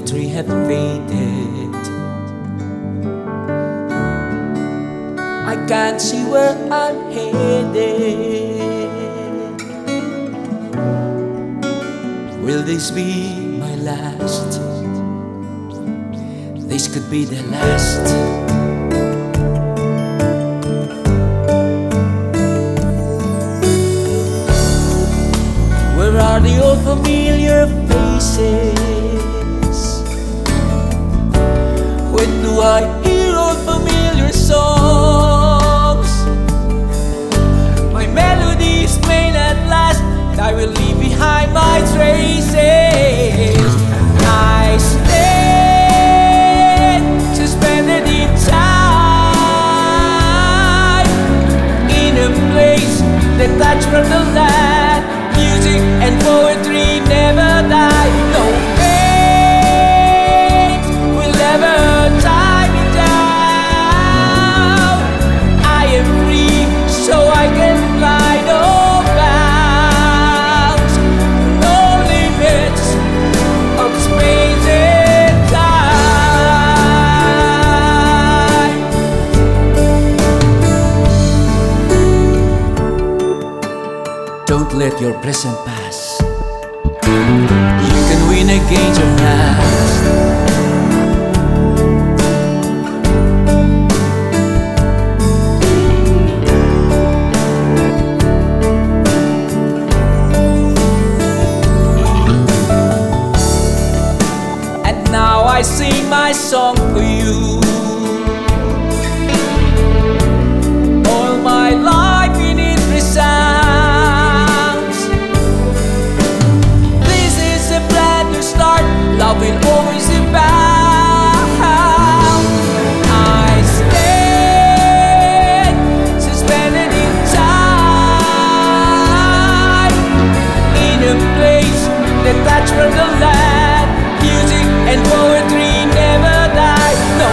poetry have faded. I can't see where I'm headed. Will this be my last? This could be the last. Where are the old familiar faces? When do I hear old familiar songs? My melodies may not last, but I will leave behind my traces. I stand suspended in time, in a place detached from the land. Music and poetry never die. No fate will ever tie me down. I am free, so I can fly. No bounds, no limits of space and time. Don't let your present pass. You can win against your past. And now I sing my song for you. All my life in it resounds. Love will always abound. I stand suspended in time, in a place detached from the land. Music and poetry never die. No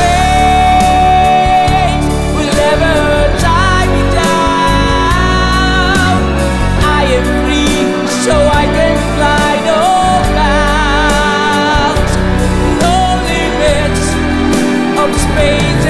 fate will ever tie me down. I am free, so I can fly. No space